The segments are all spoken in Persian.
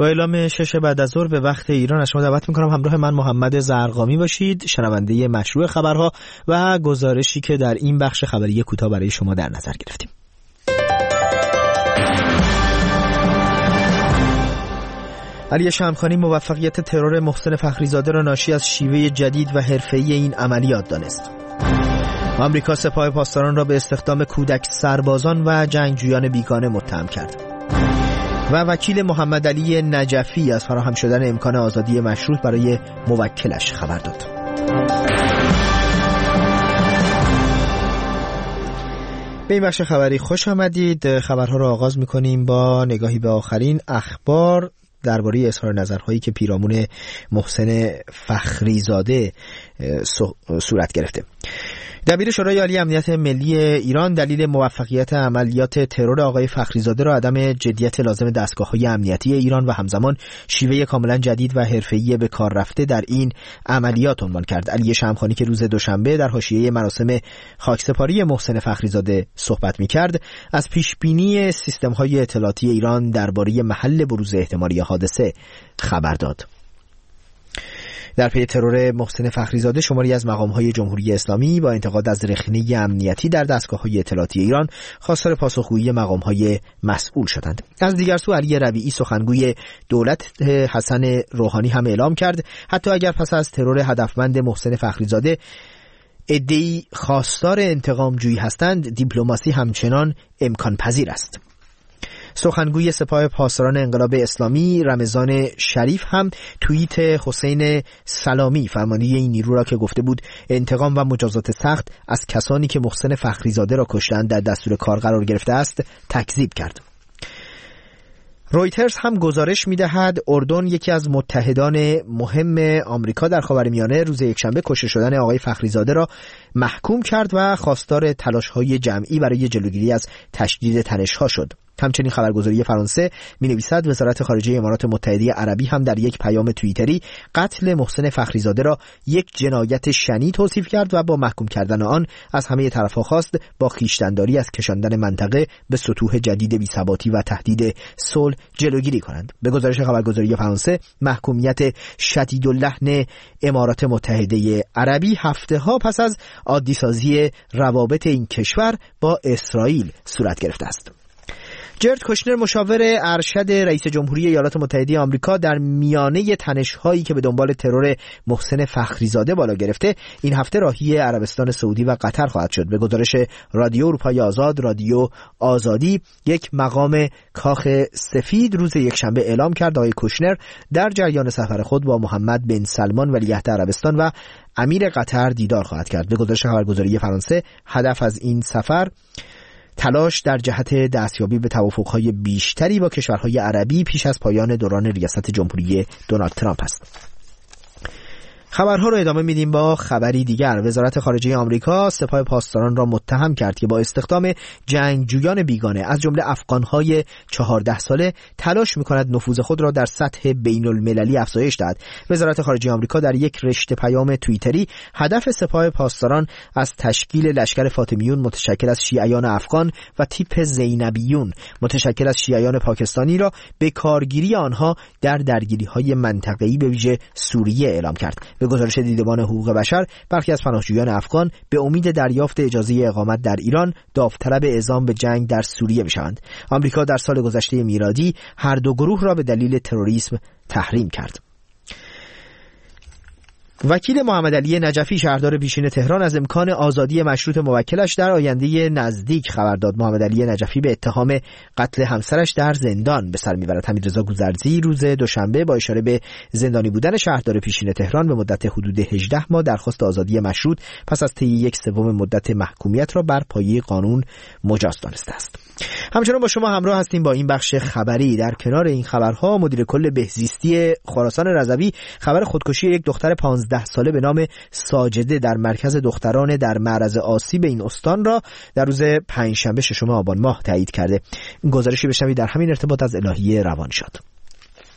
با اعلام 6 بعد از ظهر به وقت ایران از شما دعوت می‌کنم همراه من محمد زرقامی باشید، شنونده مشروع خبرها و گزارشی که در این بخش خبری کوتاه برای شما در نظر گرفتیم. علی شمخانی موفقیت ترور محسن فخریزاده را ناشی از شیوه جدید و حرفه‌ای این عملیات دانست. آمریکا سپاه پاسداران را به استخدام کودک سربازان و جنگجویان بیگانه متهم کرد. و وکیل محمد علی نجفی از فراهم شدن امکان آزادی مشروط برای موکلش خبر داد. به این بخش خبری خوش آمدید. خبرها را آغاز می‌کنیم با نگاهی به آخرین اخبار درباره اظهار نظرهایی که پیرامون محسن فخریزاده صورت گرفته. دبیر شورای عالی امنیت ملی ایران دلیل موفقیت عملیات ترور آقای فخریزاده را عدم جدیت لازم دستگاه‌های امنیتی ایران و همزمان شیوه کاملا جدید و حرفه‌ای به کار رفته در این عملیات عنوان کرد. علی شمخانی که روز دوشنبه در حاشیه مراسم خاکسپاری محسن فخریزاده صحبت می‌کرد، از پیشبینی سیستم‌های اطلاعاتی ایران درباره محل بروز احتمالی حادثه خبر داد. در پی ترور محسن فخریزاده شماری از مقام‌های جمهوری اسلامی با انتقاد از رخنه امنیتی در دستگاه‌های اطلاعاتی ایران خواستار پاسخگویی مقام‌های مسئول شدند. از دیگر سو علی ربیعی سخنگوی دولت حسن روحانی هم اعلام کرد حتی اگر پس از ترور هدفمند محسن فخریزاده عده‌ای خواستار انتقام جویی هستند، دیپلماسی همچنان امکان پذیر است. سخنگوی سپاه پاسداران انقلاب اسلامی رمضان شریف هم توییت حسین سلامی فرمانده این نیرو را که گفته بود انتقام و مجازات سخت از کسانی که محسن فخریزاده را کشتند در دستور کار قرار گرفته است تکذیب کرد. رویترز هم گزارش می‌دهد اردن یکی از متحدان مهم آمریکا در خاورمیانه روز یکشنبه کشته شدن آقای فخریزاده را محکوم کرد و خواستار تلاش‌های جمعی برای جلوگیری از تشدید تنش‌ها شد. همچنین خبرگزاری فرانسه می‌نویسد وزارت خارجه امارات متحده عربی هم در یک پیام توییتری قتل محسن فخریزاده را یک جنایت شنیع توصیف کرد و با محکوم کردن آن از همه طرف‌ها خواست با خویشتن‌داری از کشاندن منطقه به سطوح جدید بی‌ثباتی و تهدید صلح جلوگیری کنند. به گزارش خبرگزاری فرانسه محکومیت شدیداللحن امارات متحده عربی هفته‌ها پس از عادی‌سازی روابط این کشور با اسرائیل صورت گرفته است. جرد کوشنر مشاور ارشد رئیس جمهوری ایالات متحده آمریکا در میانه تنش‌هایی که به دنبال ترور محسن فخریزاده بالا گرفته این هفته راهی عربستان سعودی و قطر خواهد شد. به گزارش رادیو اروپای آزاد رادیو آزادی یک مقام کاخ سفید روز یکشنبه اعلام کرد آقای کوشنر در جریان سفر خود با محمد بن سلمان ولیعهد عربستان و امیر قطر دیدار خواهد کرد. به گزارش خبرگزاری فرانسه هدف از این سفر تلاش در جهت دستیابی به توافق‌های بیشتری با کشورهای عربی پیش از پایان دوران ریاست جمهوری دونالد ترامپ است. خبرها رو ادامه میدیم با خبری دیگر. وزارت خارجه آمریکا سپاه پاسداران را متهم کرد که با استخدام جنگجویان بیگانه از جمله افغان‌های 14 ساله تلاش می‌کند نفوذ خود را در سطح بین‌المللی افزایش دهد. وزارت خارجه آمریکا در یک رشته پیام توییتری هدف سپاه پاسداران از تشکیل لشکر فاطمیون متشکل از شیعیان افغان و تیپ زینبیون متشکل از شیعیان پاکستانی را به کارگیری آنها در درگیری‌های منطقه‌ای به ویژه سوریه اعلام کرد. به گزارش دیدبان حقوق بشر برخی از پناهجویان افغان به امید دریافت اجازه اقامت در ایران داوطلب اعزام به جنگ در سوریه می‌شوند. آمریکا در سال گذشته میلادی هر دو گروه را به دلیل تروریسم تحریم کرد. وکیل محمد علی نجفی شهردار پیشین تهران از امکان آزادی مشروط موکلش در آینده نزدیک خبر داد. محمد علی نجفی به اتهام قتل همسرش در زندان به سر میبرد. حمیدرضا گودرزی روز دوشنبه با اشاره به زندانی بودن شهردار پیشین تهران به مدت حدود 18 ماه درخواست آزادی مشروط پس از طی 1/3 مدت محکومیت را بر پایه قانون مجاز دانسته است. همچنان با شما همراه هستیم با این بخش خبری. در کنار این خبرها مدیر کل بهزیستی خراسان رضوی خبر خودکشی یک دختر 15 ساله به نام ساجده در مرکز دختران در معرض آسیب این استان را در روز پنجشنبه 6 آبان ماه تایید کرده. این گزارشی بشنوید در همین ارتباط از الهیه روانشاد.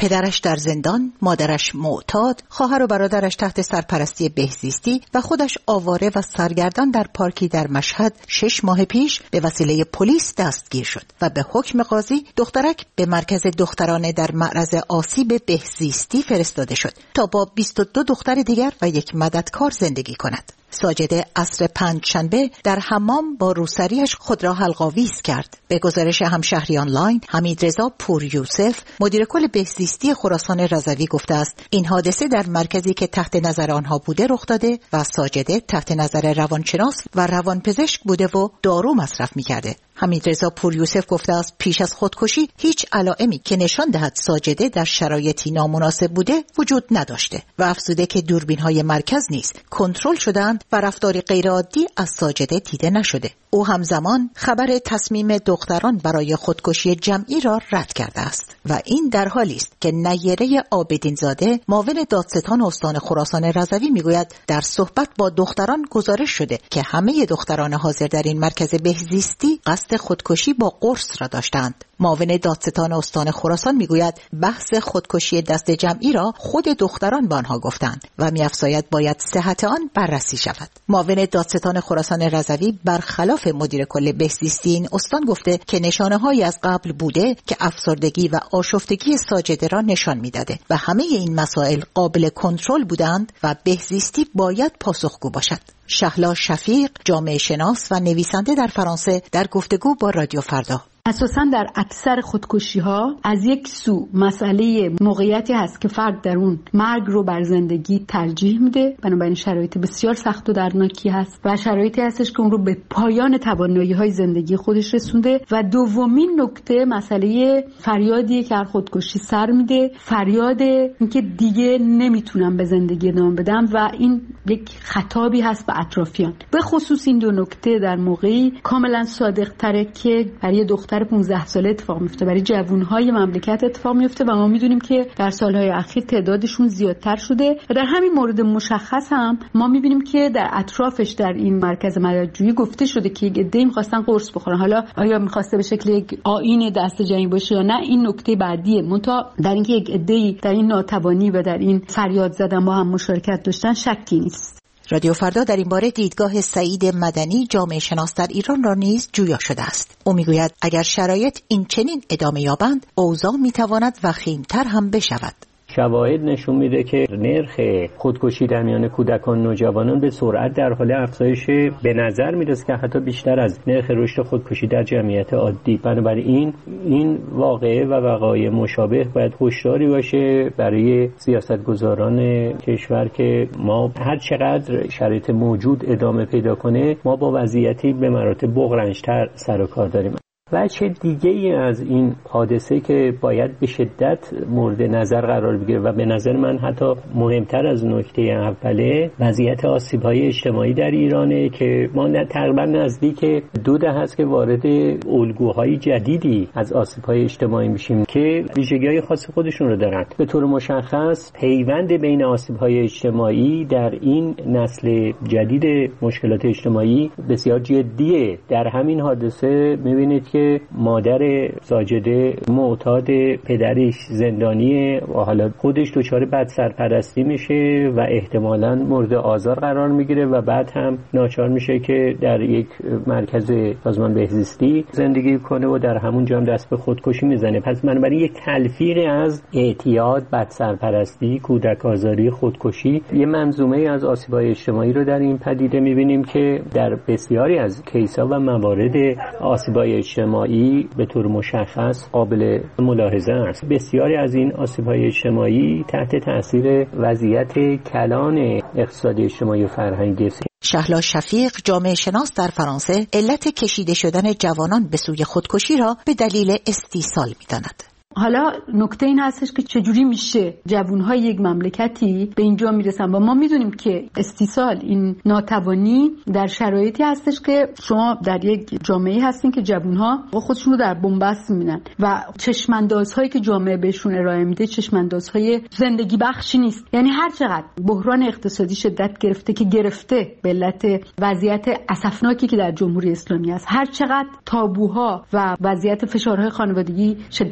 پدرش در زندان، مادرش معتاد، خواهر و برادرش تحت سرپرستی بهزیستی و خودش آواره و سرگردان در پارکی در مشهد 6 ماه پیش به وسیله پلیس دستگیر شد و به حکم قاضی دخترک به مرکز دخترانه در معرض آسیب بهزیستی فرستاده شد تا با 22 دختر دیگر و یک مددکار زندگی کند. ساجده عصر پنجشنبه در حمام با روسریش خود را حلق‌آویز کرد. به گزارش همشهری آنلاین، حمیدرضا پوریوسف، مدیر کل بهزیستی خراسان رضوی گفته است این حادثه در مرکزی که تحت نظر آنها بوده رخ داده و ساجده تحت نظر روانشناس و روانپزشک بوده و دارو مصرف می‌کرده. حمیدرضا پوریوسف گفته است پیش از خودکشی هیچ علائمی که نشان دهد ساجده در شرایطی نامناسب بوده وجود نداشته و افزوده که دوربین‌های مرکز نیز کنترل شدند و رفتاری غیرعادی از ساجده دیده نشده. او همزمان خبر تصمیم دختران برای خودکشی جمعی را رد کرده است و این در حالی است که نیره عابدین‌زاده معاون دادستان استان خراسان رضوی میگوید در صحبت با دختران گزارش شده که همه دختران حاضر در این مرکز بهزیستی قصد خودکشی با قرص را داشتند. معاون دادستان استان خراسان میگوید بحث خودکشی دست جمعی را خود دختران به آنها گفتند و می‌افزاید باید صحت آن بررسی شود. معاون دادستان خراسان رضوی برخلاف مدیر کل بهزیستی این استان گفته که نشانه‌هایی از قبل بوده که افسردگی و آشفتگی ساجده را نشان می‌داده و همه این مسائل قابل کنترل بودند و بهزیستی باید پاسخگو باشد. شهلا شفیق، جامعه شناس و نویسنده در فرانسه، در گفتگو با رادیو فردا: اساساً در اکثر خودکشی‌ها از یک سو مسئله موقعیتی هست که فرد در اون مرگ رو بر زندگی ترجیح میده، بنابراین شرایط بسیار سخت و دردناکی هست و شرایطی هستش که اون رو به پایان توانایی‌های زندگی خودش رسونده. و دومین نکته مسئله فریادیه که هر خودکشی سر میده، فریاد اینکه دیگه نمیتونم به زندگی ادامه بدم و این یک خطابی هست به اطرافیان. به خصوص این دو نکته در موقعی کاملا صادق‌تره که برای دختر 15 ساله اتفاق میفته، برای جوانهای مملکت اتفاق میفته و ما میدونیم که در سالهای اخیر تعدادشون زیادتر شده و در همین مورد مشخص هم ما میبینیم که در اطرافش در این مرکز مددجویی گفته شده که یک عده‌ای می‌خواستن قرص بخورن. حالا آیا می‌خواسته به شکل یک آیین دست جمعی باشه یا نه، این نکته بعدیه. منتها در اینکه یک عده‌ای در این ناتوانی و در این فریاد زدن با هم مشارکت داشتن شکی نیست. رادیو فردا در این باره دیدگاه سعید مدنی، جامعه شناس در ایران را نیز جویا شده است. او میگوید اگر شرایط این چنین ادامه یابند، اوضاع میتواند وخیم‌تر هم بشود. شواهد نشون میده که نرخ خودکشی در میان کودکان و نوجوانان به سرعت در حال افزایش به نظر میرسه که حتی بیشتر از نرخ رشد خودکشی در جمعیت عادی. بنابراین این واقعه و وقایع مشابه باید هشداری باشه برای سیاستگزاران کشور که ما هر چقدر شرایط موجود ادامه پیدا کنه، ما با وضعیتی به مراتب بغرنج‌تر سر و کار داریم. وجه دیگه ای از این حادثه که باید به شدت مورد نظر قرار بگیره و به نظر من حتی مهمتر از نکته اوله، وضعیت آسیب‌های اجتماعی در ایرانه که ما تقریبا نزدیک 2 دهه است که وارد الگوهای جدیدی از آسیب‌های اجتماعی میشیم که ویژگی‌های خاص خودشون رو دارن. به طور مشخص پیوند بین آسیب‌های اجتماعی در این نسل جدید مشکلات اجتماعی بسیار جدیه. در همین حادثه می‌بینید که مادر ساجده معتاد، پدرش زندانیه و حالا خودش دچار بد سرپرستی میشه و احتمالاً مورد آزار قرار میگیره و بعد هم ناچار میشه که در یک مرکز سازمان بهزیستی زندگی کنه و در همون جا هم دست به خودکشی میزنه. پس بنابراین یک تلفیق از اعتیاد، بد سرپرستی، کودک آزاری، خودکشی، یه منظومه از آسیب‌های اجتماعی رو در این پدیده میبینیم که در بسیاری از کیس‌ها و موارد آسیب‌های اجتماعی به طور مشخص قابل ملاحظه است. بسیاری از این آسیب‌های اجتماعی تحت تاثیر وضعیت کلان اقتصادی اجتماعی و فرهنگی است. شهلا شفیق، جامعه شناس در فرانسه، علت کشیده شدن جوانان به سوی خودکشی را به دلیل استیصال می‌داند. حالا نکته این هستش که چجوری میشه جوانهای یک مملکتی به اینجا میرسن و ما میدونیم که استیصال، این ناتوانی در شرایطی هستش که شما در یک جامعه هستین که جوانها خودشون رو در بن‌بست میبینن و چشماندازهایی که جامعه بهشون ارائه میده چشماندازهای زندگی بخشی نیست. یعنی هر چقدر بحران اقتصادی شدت گرفته که گرفته به علت وضعیت اسفناکی که در جمهوری اسلامی است، هر چقدر تابوها و وضعیت فشارهای خانوادگی شدت بگیره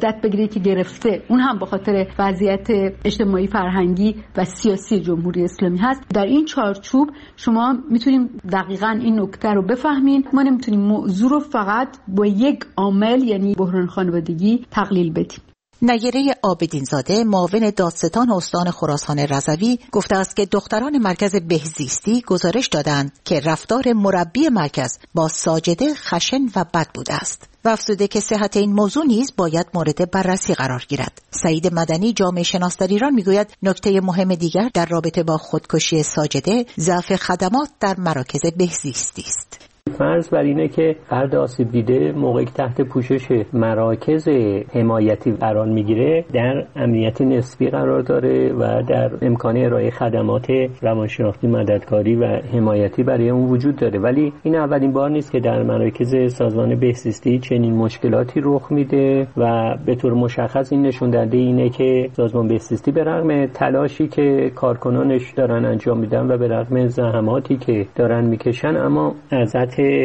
که گرفته اون هم به خاطر وضعیت اجتماعی فرهنگی و سیاسی جمهوری اسلامی هست. در این چارچوب شما میتونیم دقیقاً این نکته رو بفهمین. ما نمیتونیم موضوع رو فقط با یک عامل یعنی بحران خانوادگی تقلیل بدیم. نیره عابدین‌زاده معاون دادستان استان خراسان رضوی گفته است که دختران مرکز بهزیستی گزارش دادند که رفتار مربی مرکز با ساجده خشن و بد بوده است و افزوده که صحت این موضوع نیز باید مورد بررسی قرار گیرد. سعید مدنی جامعه شناس در ایران میگوید نکته مهم دیگر در رابطه با خودکشی ساجده ضعف خدمات در مراکز بهزیستی است. فرض بر اینه که فرد آسیب دیده موقعی که تحت پوشش مراکز حمایتی قرار میگیره در امنیت نسبی قرار داره و در امکان ارائه خدمات روانشناختی مددکاری و حمایتی برای اون وجود داره. ولی این اولین بار نیست که در مراکز سازمان بهزیستی چنین مشکلاتی رخ میده و به طور مشخص این نشون دهنده اینه که سازمان بهزیستی به رغم تلاشی که کارکنانش دارن انجام میدن و به رغم زحماتی که دارن میکشن اما از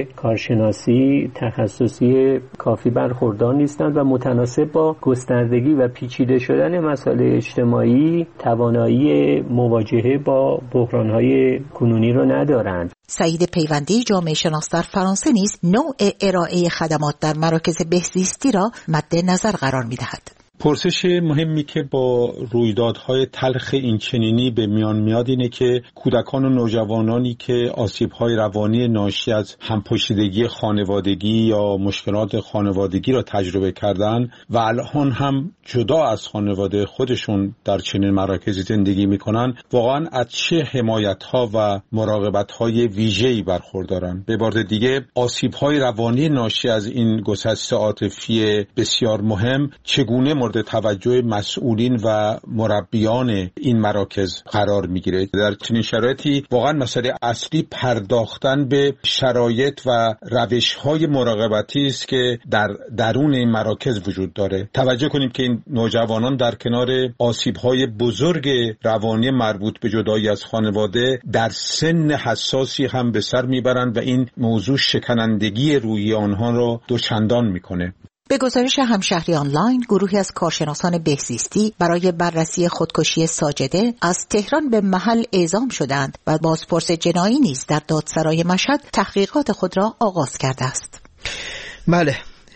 کارشناسی تخصصی کافی برخوردار نیستند و متناسب با گستردگی و پیچیده شدن مسائل اجتماعی توانایی مواجهه با بحران‌های کنونی را ندارند. سعید پیوندی جامعه شناس در فرانسه نیز نوع ارائه خدمات در مراکز بهزیستی را مد نظر قرار می‌دهد. پرسش مهمی که با رویدادهای تلخ اینچنینی به میان میاد اینه که کودکان و نوجوانانی که آسیب‌های روانی ناشی از همپاشیدگی خانوادگی یا مشکلات خانوادگی را تجربه کردن و الان هم جدا از خانواده خودشون در چنین مراکزی زندگی میکنن واقعا از چه حمایت‌ها و مراقبت‌های ویژه‌ای برخوردارن. به عبارت دیگه آسیب‌های روانی ناشی از این گسست عاطفی بسیار مهم چگونه مورد توجه مسئولین و مربیان این مراکز قرار میگیره. در چنین شرایطی واقعا مسئله اصلی پرداختن به شرایط و روش‌های مراقبتی است که در درون این مراکز وجود داره. توجه کنیم که این نوجوانان در کنار آسیب‌های بزرگ روانی مربوط به جدایی از خانواده در سن حساسی هم به سر میبرند و این موضوع شکنندگی روحی آنها را دوچندان میکنه. به گزارش همشهری آنلاین، گروهی از کارشناسان بهزیستی برای بررسی خودکشی ساجده از تهران به محل اعزام شدند و بازپرس جنایی نیز در دادسرای مشهد تحقیقات خود را آغاز کرده است. بله،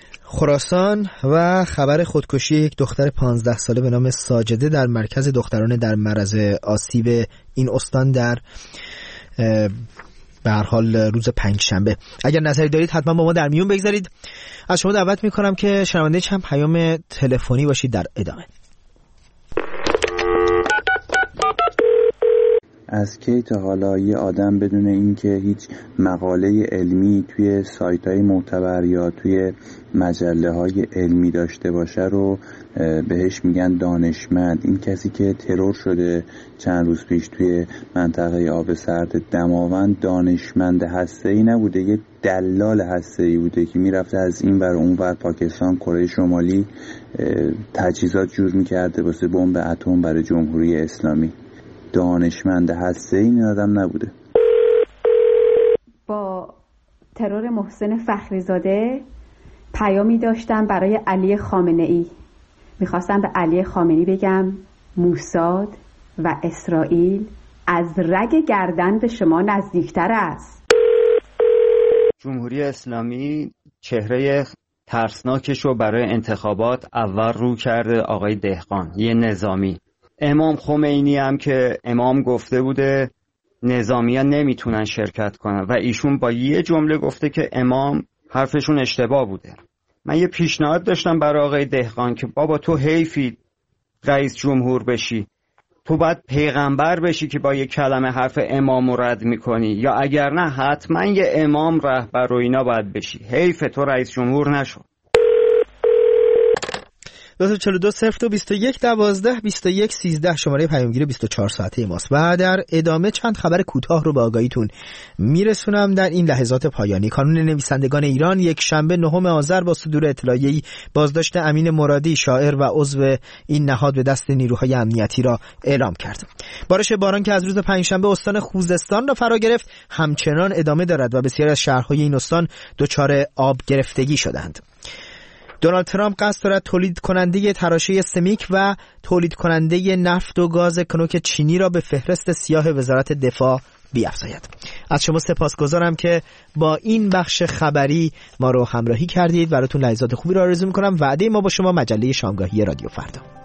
خراسان و خبر خودکشی یک دختر 15 ساله به نام ساجده در مرکز دختران در معرض آسیب این استان در به هر حال روز پنجشنبه. اگر نظری دارید حتما با ما در میون بگذارید. از شما دعوت میکنم که شنونده چند پیام تلفنی باشید در ادامه. از کی تا حالا یه آدم بدون اینکه هیچ مقاله علمی توی سایت‌های معتبر یا توی مجله‌های علمی داشته باشه رو بهش میگن دانشمند؟ این کسی که ترور شده چند روز پیش توی منطقه آب سرد دماوند دانشمند هسته‌ای نبوده، یه دلال هسته‌ای بوده که میرفته از این ور اون ور پاکستان، کره شمالی تجهیزات جور میکرده واسه بمب اتم برای جمهوری اسلامی. دانشمند هسته‌ای این آدم نبوده. با ترور محسن فخریزاده پیامی داشتم برای علی خامنه‌ای. میخواستم به علی خامنه‌ای بگم موساد و اسرائیل از رگ گردن به شما نزدیکتر است. جمهوری اسلامی چهره ترسناکش رو برای انتخابات اول رو کرده آقای دهقان، یه نظامی. امام خمینی هم که امام گفته بوده نظامیان نمیتونن شرکت کنن و ایشون با یه جمله گفته که امام حرفشون اشتباه بوده. من یه پیشنهاد داشتم برای آقای دهقان که بابا تو حیفی رئیس جمهور بشی، تو باید پیغمبر بشی که با یه کلمه حرف امام رو رد میکنی، یا اگر نه حتما یه امام رهبر و اینا باید بشی. حیف تو رئیس جمهور نشو. 22020221122113 شماره پیامگیر 24 ساعته ماست و در ادامه چند خبر کوتاه رو به آگاهیتون میرسونم. در این لحظات پایانی کانون نویسندگان ایران یک شنبه 9 آذر با صدور اطلاعیه‌ای بازداشت امین مرادی شاعر و عضو این نهاد به دست نیروهای امنیتی را اعلام کرد. بارش باران که از روز پنجشنبه استان خوزستان را فرا گرفت همچنان ادامه دارد و بسیاری از شهرهای این استان دچار آب گرفتگی شدند. دونالد ترامپ قصد دارد تولید کننده تراشه سمیک و تولید کننده نفت و گاز کنوک چینی را به فهرست سیاه وزارت دفاع بیفزاید. از شما سپاسگزارم که با این بخش خبری ما رو همراهی کردید. براتون لحظات خوبی رو آرزو می‌کنم. وعده ما با شما مجله شامگاهی رادیو فردا.